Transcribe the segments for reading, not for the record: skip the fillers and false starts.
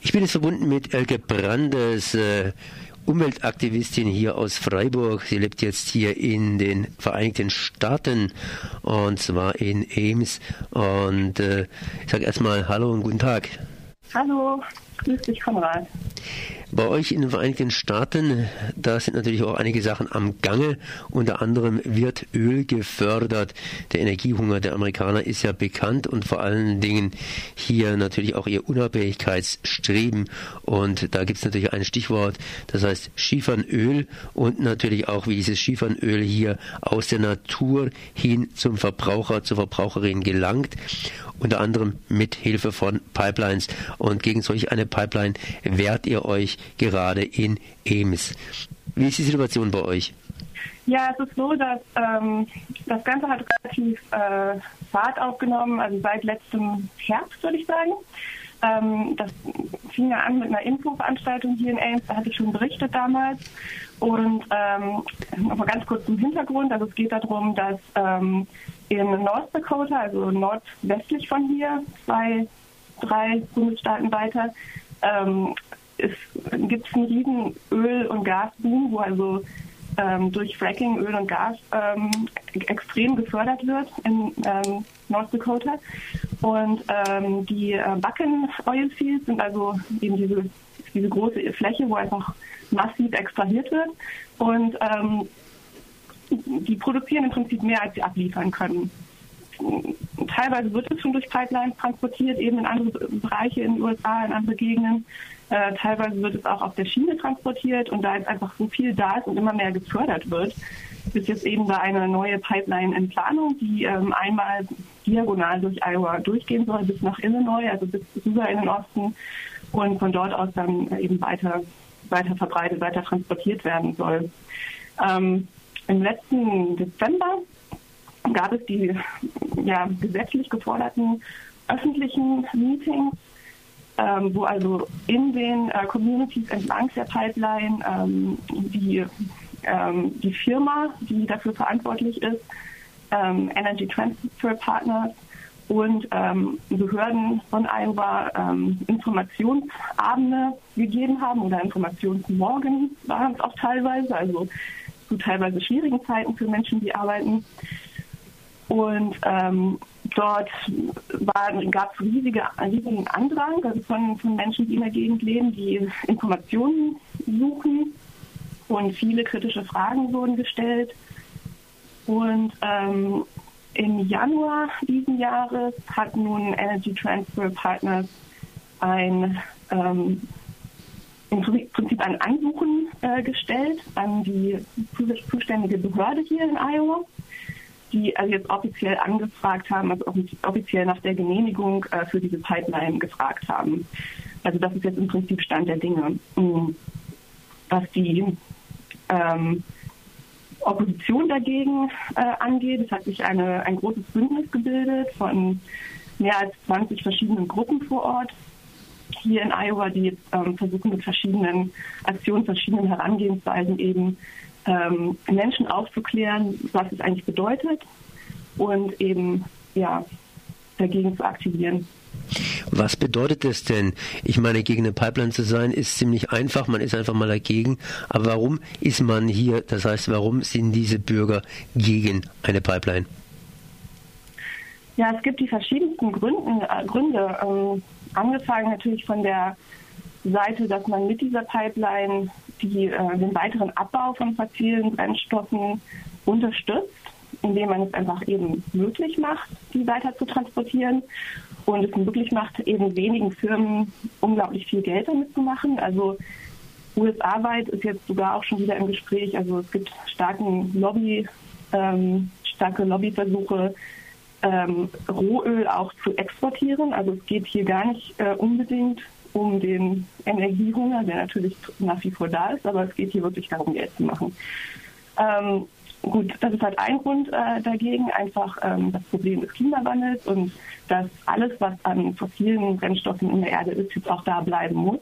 Ich bin jetzt verbunden mit Elke Brandes, Umweltaktivistin hier aus Freiburg. Sie lebt jetzt hier in den Vereinigten Staaten und zwar in Ames. Und ich sage erstmal Hallo und guten Tag. Hallo, grüß dich Konrad. Bei euch in den Vereinigten Staaten, da sind natürlich auch einige Sachen am Gange. Unter anderem wird Öl gefördert. Der Energiehunger der Amerikaner ist ja bekannt und vor allen Dingen hier natürlich auch ihr Unabhängigkeitsstreben. Und da gibt es natürlich ein Stichwort, das heißt Schieferöl und natürlich auch, wie dieses Schieferöl hier aus der Natur hin zum Verbraucher, zur Verbraucherin gelangt. Unter anderem mit Hilfe von Pipelines. Und gegen solch eine Pipeline wehrt ihr euch gerade in Ames. Wie ist die Situation bei euch? Ja, es ist so, dass das Ganze hat relativ Fahrt aufgenommen, also seit letztem Herbst, würde ich sagen. Das fing ja an mit einer Infoveranstaltung hier in Ames, da hatte ich schon berichtet damals. Und nochmal ganz kurz zum Hintergrund, also es geht darum, dass in North Dakota, also nordwestlich von hier, 2-3 Bundesstaaten weiter, gibt es einen riesen Öl- und Gasboom, wo also durch Fracking Öl und Gas extrem gefördert wird in North Dakota. Und die Bakken Oilfields sind also eben diese große Fläche, wo einfach massiv extrahiert wird. Und die produzieren im Prinzip mehr, als sie abliefern können. Teilweise wird es schon durch Pipelines transportiert, eben in andere Bereiche in den USA, in andere Gegenden. Teilweise wird es auch auf der Schiene transportiert und da jetzt einfach so viel da ist und immer mehr gefördert wird, ist jetzt eben da eine neue Pipeline in Planung, die einmal diagonal durch Iowa durchgehen soll, bis nach Illinois, also bis rüber in den Osten und von dort aus dann eben weiter verbreitet, weiter transportiert werden soll. Im letzten Dezember gab es die gesetzlich geforderten öffentlichen Meetings, wo also in den Communities entlang der Pipeline die Firma, die dafür verantwortlich ist, Energy Transfer Partners und Behörden von Iowa Informationsabende gegeben haben oder Informationsmorgen waren es auch teilweise, also zu teilweise schwierigen Zeiten für Menschen, die arbeiten. Und dort gab es riesigen Andrang, also von Menschen, die in der Gegend leben, die Informationen suchen. Und viele kritische Fragen wurden gestellt. Und im Januar diesen Jahres hat nun Energy Transfer Partners im Prinzip ein Ansuchen gestellt an die zuständige Behörde hier in Iowa, die also jetzt offiziell angefragt haben, also offiziell nach der Genehmigung für diese Pipeline gefragt haben. Also das ist jetzt im Prinzip Stand der Dinge. Was die Opposition dagegen angeht, es hat sich ein großes Bündnis gebildet von mehr als 20 verschiedenen Gruppen vor Ort hier in Iowa, die jetzt versuchen mit verschiedenen Aktionen, verschiedenen Herangehensweisen eben Menschen aufzuklären, was es eigentlich bedeutet und eben dagegen zu aktivieren. Was bedeutet das denn? Ich meine, gegen eine Pipeline zu sein, ist ziemlich einfach, man ist einfach mal dagegen. Aber warum ist man hier, das heißt, warum sind diese Bürger gegen eine Pipeline? Ja, es gibt die verschiedensten Gründe. Angefangen natürlich von der Seite, dass man mit dieser Pipeline den weiteren Abbau von fossilen Brennstoffen unterstützt, indem man es einfach eben möglich macht, die weiter zu transportieren und es möglich macht, eben wenigen Firmen unglaublich viel Geld damit zu machen. Also USA-weit ist jetzt sogar auch schon wieder im Gespräch, also es gibt starke Lobbyversuche, Rohöl auch zu exportieren. Also es geht hier gar nicht unbedingt um den Energiehunger, der natürlich nach wie vor da ist, aber es geht hier wirklich darum, Geld zu machen. Gut, das ist halt ein Grund dagegen, einfach das Problem des Klimawandels und dass alles, was an fossilen Brennstoffen in der Erde ist, jetzt auch da bleiben muss.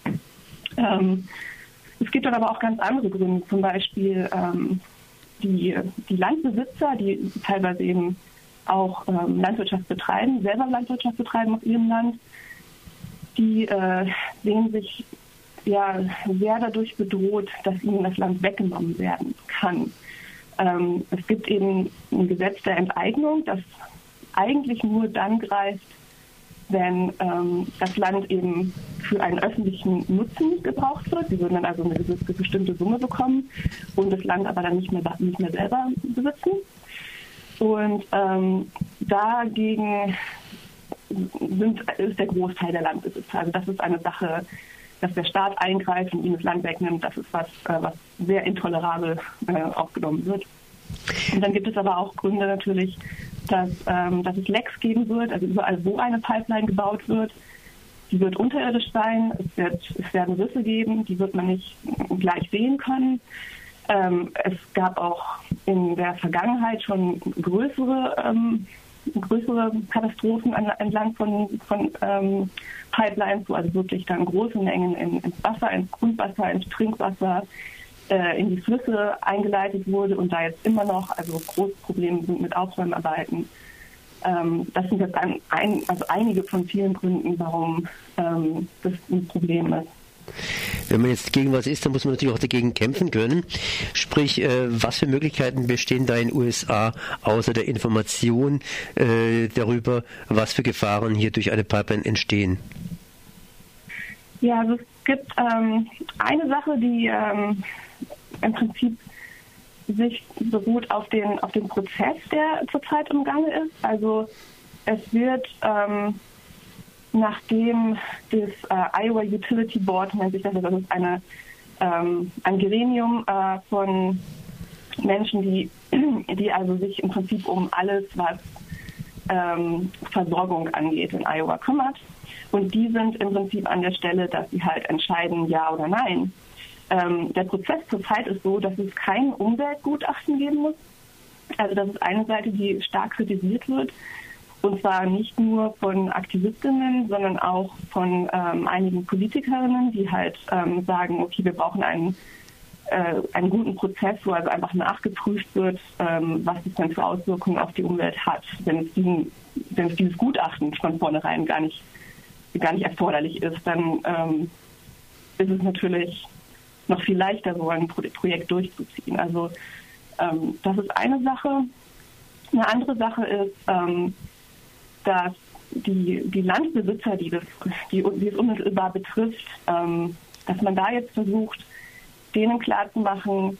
Es gibt dann aber auch ganz andere Gründe, zum Beispiel die Landbesitzer, die teilweise eben auch Landwirtschaft betreiben, selber Landwirtschaft betreiben auf ihrem Land, die sehen sich ja sehr dadurch bedroht, dass ihnen das Land weggenommen werden kann. Es gibt eben ein Gesetz der Enteignung, das eigentlich nur dann greift, wenn das Land eben für einen öffentlichen Nutzen gebraucht wird. Sie würden dann also eine bestimmte Summe bekommen und das Land aber dann nicht mehr selber besitzen. Und dagegen ist der Großteil der Landbesitzer. Also das ist eine Sache, dass der Staat eingreift und ihnen das Land wegnimmt. Das ist was sehr intolerabel aufgenommen wird. Und dann gibt es aber auch Gründe natürlich, dass es Lecks geben wird, also überall, wo eine Pipeline gebaut wird. Die wird unterirdisch sein, es werden Risse geben, die wird man nicht gleich sehen können. Es gab auch in der Vergangenheit schon größere Katastrophen entlang von Pipelines, wo also wirklich dann große Mengen ins Wasser, ins Grundwasser, ins Trinkwasser, in die Flüsse eingeleitet wurde und da jetzt immer noch also große Probleme sind mit Aufräumarbeiten. Das sind jetzt einige von vielen Gründen, warum das ein Problem ist. Wenn man jetzt gegen was ist, dann muss man natürlich auch dagegen kämpfen können. Sprich, was für Möglichkeiten bestehen da in den USA außer der Information darüber, was für Gefahren hier durch eine Pipeline entstehen? Ja, also es gibt eine Sache, die im Prinzip sich beruht auf den Prozess, der zurzeit im Gange ist. Also es wird nachdem das Iowa Utility Board, nennt sich das ist ein Gremium von Menschen, die also sich im Prinzip um alles, was Versorgung angeht, in Iowa kümmert. Und die sind im Prinzip an der Stelle, dass sie halt entscheiden, ja oder nein. Der Prozess zurzeit ist so, dass es kein Umweltgutachten geben muss. Also das ist eine Seite, die stark kritisiert wird. Und zwar nicht nur von Aktivistinnen, sondern auch von einigen Politikerinnen, die halt sagen, okay, wir brauchen einen guten Prozess, wo also einfach nachgeprüft wird, was es denn für Auswirkungen auf die Umwelt hat, wenn es dieses Gutachten von vornherein gar nicht erforderlich ist, dann ist es natürlich noch viel leichter, so ein Projekt durchzuziehen. Also das ist eine Sache. Eine andere Sache ist, dass die Landbesitzer, die es unmittelbar betrifft, dass man da jetzt versucht, denen klarzumachen,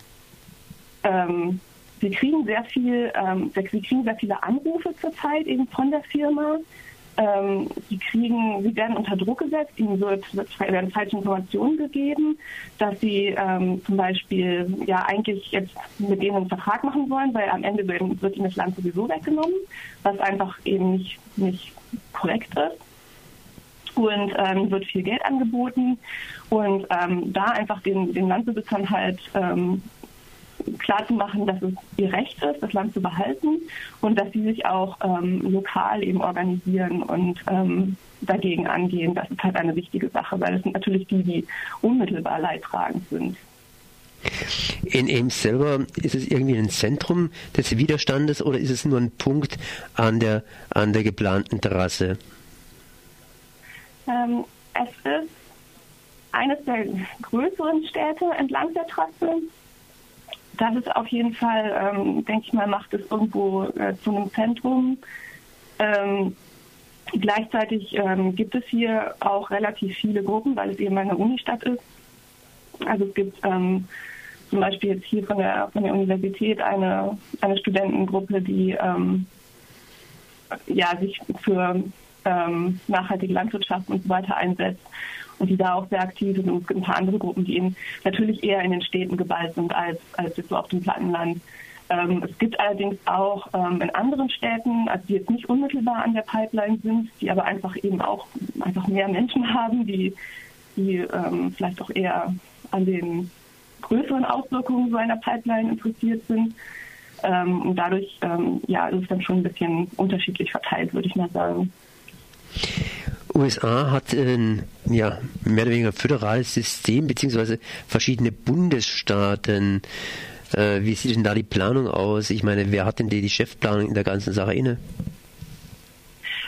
sie kriegen sehr viele Anrufe zurzeit eben von der Firma. Sie werden unter Druck gesetzt, ihnen werden falsche Informationen gegeben, dass sie zum Beispiel ja eigentlich jetzt mit denen einen Vertrag machen wollen, weil am Ende wird ihnen das Land sowieso weggenommen, was einfach eben nicht korrekt ist. Und wird viel Geld angeboten und da einfach den Landbesitzern halt klar zu machen, dass es ihr Recht ist, das Land zu behalten und dass sie sich auch lokal eben organisieren und dagegen angehen. Das ist halt eine wichtige Sache, weil das sind natürlich die unmittelbar leidtragend sind. In Ames selber, ist es irgendwie ein Zentrum des Widerstandes oder ist es nur ein Punkt an der geplanten Trasse? Es ist eines der größeren Städte entlang der Trasse. Das ist auf jeden Fall, denke ich mal, macht es irgendwo zu einem Zentrum. Gleichzeitig gibt es hier auch relativ viele Gruppen, weil es eben eine Unistadt ist. Also es gibt zum Beispiel jetzt hier von der Universität eine Studentengruppe, die sich für nachhaltige Landwirtschaft und so weiter einsetzt und die da auch sehr aktiv sind. Und es gibt ein paar andere Gruppen, die eben natürlich eher in den Städten geballt sind als jetzt so auf dem Plattenland. Es gibt allerdings auch in anderen Städten, also die jetzt nicht unmittelbar an der Pipeline sind, die aber einfach mehr Menschen haben, die vielleicht auch eher an den größeren Auswirkungen so einer Pipeline interessiert sind. Und dadurch ist es dann schon ein bisschen unterschiedlich verteilt, würde ich mal sagen. USA hat ein mehr oder weniger föderales System, beziehungsweise verschiedene Bundesstaaten. Wie sieht denn da die Planung aus? Ich meine, wer hat denn die Chefplanung in der ganzen Sache inne?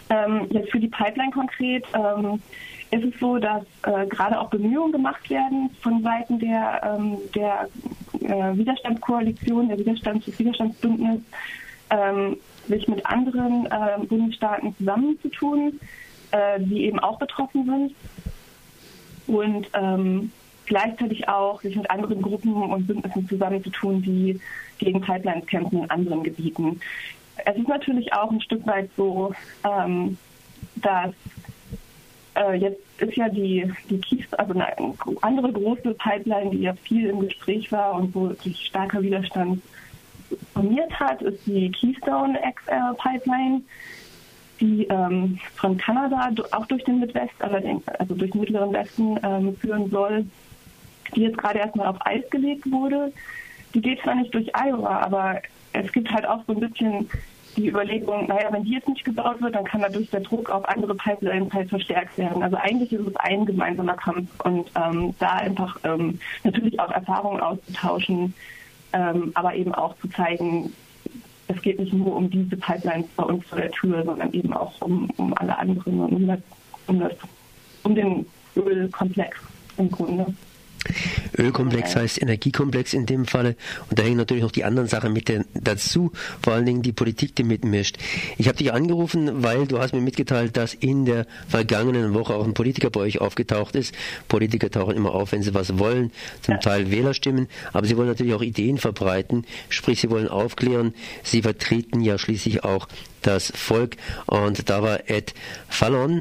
Jetzt für die Pipeline konkret ist es so, dass gerade auch Bemühungen gemacht werden von Seiten der Widerstandskoalition, des Widerstandsbündnisses, sich mit anderen Bundesstaaten zusammenzutun, die eben auch betroffen sind und gleichzeitig auch sich mit anderen Gruppen und Bündnissen zusammenzutun, die gegen Pipelines kämpfen in anderen Gebieten. Es ist natürlich auch ein Stück weit so, dass jetzt ist ja die Keystone, also eine andere große Pipeline, die ja viel im Gespräch war und wo sich starker Widerstand formiert hat, ist die Keystone XL Pipeline, die von Kanada auch durch den Midwest, also durch den Mittleren Westen führen soll, die jetzt gerade erstmal auf Eis gelegt wurde. Die geht zwar nicht durch Iowa, aber es gibt halt auch so ein bisschen die Überlegung, naja, wenn die jetzt nicht gebaut wird, dann kann dadurch der Druck auf andere Pipelines halt verstärkt werden. Also eigentlich ist es ein gemeinsamer Kampf und da einfach natürlich auch Erfahrungen auszutauschen, aber eben auch zu zeigen, es geht nicht nur um diese Pipelines bei uns vor der Tür, sondern eben auch um alle anderen und um den Ölkomplex im Grunde. Ölkomplex heißt Energiekomplex in dem Falle und da hängen natürlich noch die anderen Sachen mit dazu, vor allen Dingen die Politik, die mitmischt. Ich habe dich angerufen, weil du hast mir mitgeteilt, dass in der vergangenen Woche auch ein Politiker bei euch aufgetaucht ist. Politiker tauchen immer auf, wenn sie was wollen, zum Teil Wählerstimmen, aber sie wollen natürlich auch Ideen verbreiten, sprich sie wollen aufklären, sie vertreten ja schließlich auch das Volk und da war Ed Fallon,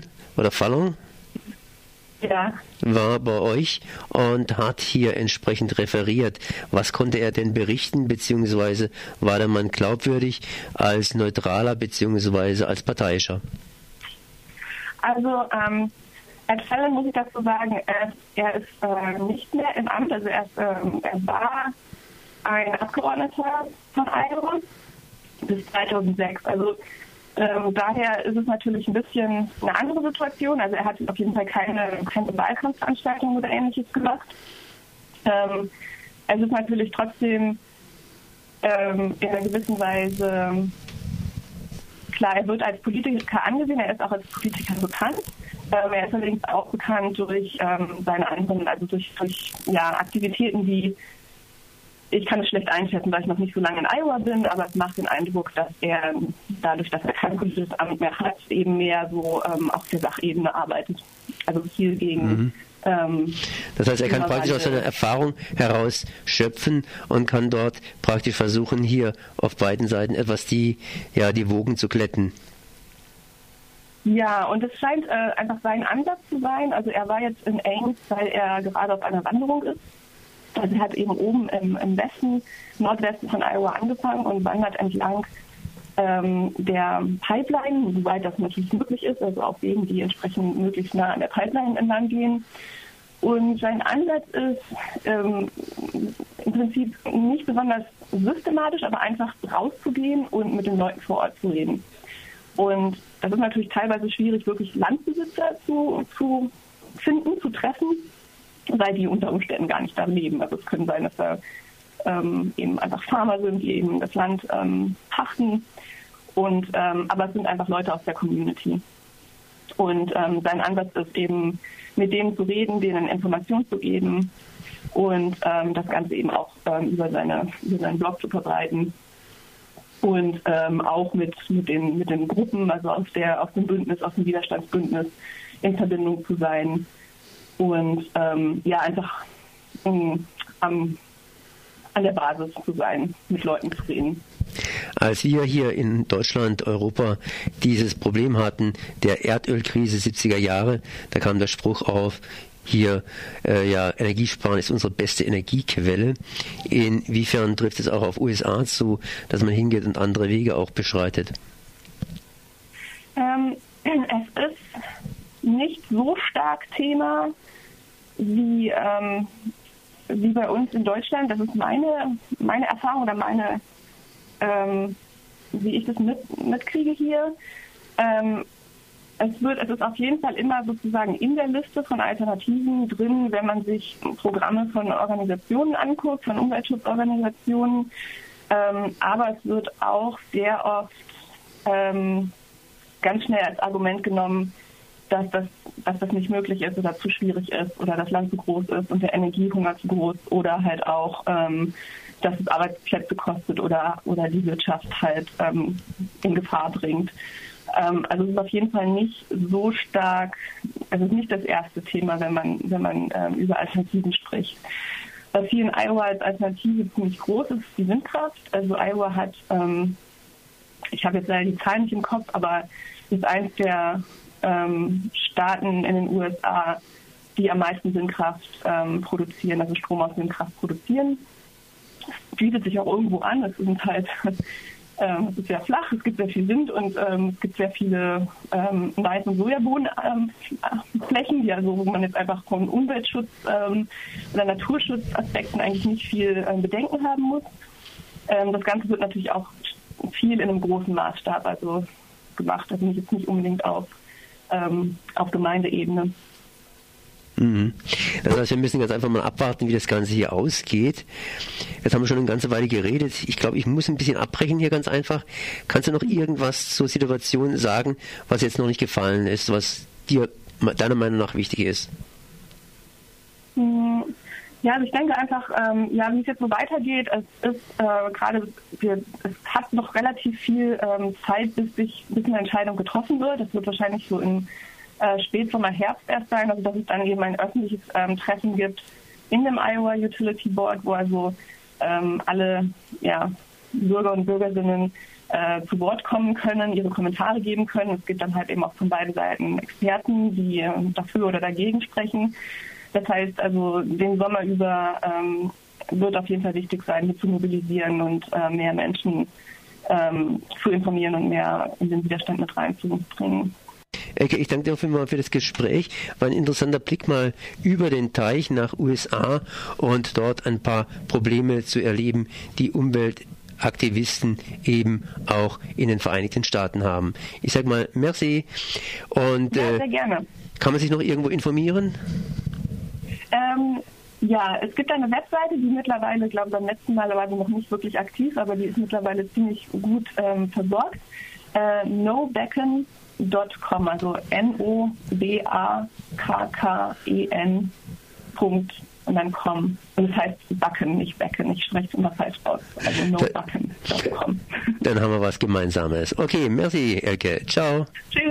ja, war bei euch und hat hier entsprechend referiert. Was konnte er denn berichten, beziehungsweise war der Mann glaubwürdig als Neutraler, beziehungsweise als Parteiischer? Also, Ed Fallon, muss ich dazu sagen, er ist nicht mehr im Amt, also er war ein Abgeordneter von Iowa bis 2006, also daher ist es natürlich ein bisschen eine andere Situation. Also er hat auf jeden Fall keine Wahlkampfveranstaltung oder Ähnliches gemacht. Es ist natürlich trotzdem in einer gewissen Weise, klar, er wird als Politiker angesehen, er ist auch als Politiker bekannt. Er ist allerdings auch bekannt durch seine anderen, also durch Aktivitäten, die, ich kann es schlecht einschätzen, weil ich noch nicht so lange in Iowa bin, aber es macht den Eindruck, dass er dadurch, dass er kein politisches Amt mehr hat, eben mehr so auf der Sachebene arbeitet. Also viel gegen... Das heißt, er kann praktisch aus seiner Erfahrung heraus schöpfen und kann dort praktisch versuchen, hier auf beiden Seiten etwas die Wogen zu glätten. Ja, und es scheint einfach sein Ansatz zu sein. Also er war jetzt in Ames, weil er gerade auf einer Wanderung ist. Also er hat eben oben im Westen, Nordwesten von Iowa angefangen und wandert entlang der Pipeline, soweit das natürlich möglich ist, also auf Wegen, die entsprechend möglichst nah an der Pipeline entlang gehen. Und sein Ansatz ist im Prinzip nicht besonders systematisch, aber einfach rauszugehen und mit den Leuten vor Ort zu reden. Und das ist natürlich teilweise schwierig, wirklich Landbesitzer zu finden, zu treffen, weil die unter Umständen gar nicht da leben. Also es können sein, dass da eben einfach Farmer sind, die eben das Land pachten. Und aber es sind einfach Leute aus der Community. Und sein Ansatz ist eben, mit denen zu reden, denen Informationen zu geben und das Ganze eben auch über seinen Blog zu verbreiten. Und auch mit den Gruppen, also aus dem Bündnis, aus dem Widerstandsbündnis in Verbindung zu sein. Und einfach an der Basis zu sein, mit Leuten zu reden. Als wir hier in Deutschland, Europa dieses Problem hatten, der Erdölkrise 70er Jahre, da kam der Spruch auf, hier, Energiesparen ist unsere beste Energiequelle. Inwiefern trifft es auch auf USA zu, dass man hingeht und andere Wege auch beschreitet? Es ist nicht so stark Thema wie bei uns in Deutschland. Das ist meine Erfahrung oder wie ich das mitkriege hier. Es ist auf jeden Fall immer sozusagen in der Liste von Alternativen drin, wenn man sich Programme von Organisationen anguckt, von Umweltschutzorganisationen. Aber es wird auch sehr oft ganz schnell als Argument genommen, dass das nicht möglich ist oder zu schwierig ist oder das Land zu groß ist und der Energiehunger zu groß oder halt auch, dass es Arbeitsplätze kostet oder die Wirtschaft halt in Gefahr bringt. Also es ist auf jeden Fall nicht so stark, also es ist nicht das erste Thema, wenn man über Alternativen spricht. Was hier in Iowa als Alternative ziemlich groß ist, die Windkraft. Also Iowa hat, ich habe jetzt leider die Zahlen nicht im Kopf, aber ist eins der Staaten in den USA, die am meisten Windkraft produzieren, also Strom aus Windkraft produzieren. Es bietet sich auch irgendwo an, es ist halt es ist sehr flach, es gibt sehr viel Wind und es gibt sehr viele Mais- und Sojabohnenflächen, wo man jetzt einfach von Umweltschutz oder Naturschutzaspekten eigentlich nicht viel Bedenken haben muss. Das Ganze wird natürlich auch viel in einem großen Maßstab gemacht, also jetzt nicht unbedingt auf Gemeindeebene. Das heißt, wir müssen ganz einfach mal abwarten, wie das Ganze hier ausgeht. Jetzt haben wir schon eine ganze Weile geredet. Ich glaube, ich muss ein bisschen abbrechen hier ganz einfach. Kannst du noch irgendwas zur Situation sagen, was jetzt noch nicht gefallen ist, was dir deiner Meinung nach wichtig ist? Ja, also ich denke einfach, wie es jetzt so weitergeht, es hat noch relativ viel Zeit, bis eine Entscheidung getroffen wird. Das wird wahrscheinlich so im Spätsommer, Herbst erst sein, also dass es dann eben ein öffentliches Treffen gibt in dem Iowa Utility Board, wo also alle Bürger und Bürgerinnen zu Wort kommen können, ihre Kommentare geben können. Es gibt dann halt eben auch von beiden Seiten Experten, die dafür oder dagegen sprechen. Das heißt also, den Sommer über wird auf jeden Fall wichtig sein, hier zu mobilisieren und mehr Menschen zu informieren und mehr in den Widerstand mit reinzubringen. Elke, ich danke dir vielmals für das Gespräch. War ein interessanter Blick mal über den Teich nach USA und dort ein paar Probleme zu erleben, die Umweltaktivisten eben auch in den Vereinigten Staaten haben. Ich sage mal merci und ja, sehr gerne. Kann man sich noch irgendwo informieren? Ja, es gibt eine Webseite, die mittlerweile, glaube ich, beim letzten Mal war sie noch nicht wirklich aktiv, aber die ist mittlerweile ziemlich gut versorgt. NoBacken.com, also NOBAKKEN. Und dann com. Und es heißt Backen, nicht Becken. Ich spreche es immer falsch aus. Also NoBacken.com. Dann haben wir was Gemeinsames. Okay, merci, Elke. Ciao. Tschüss.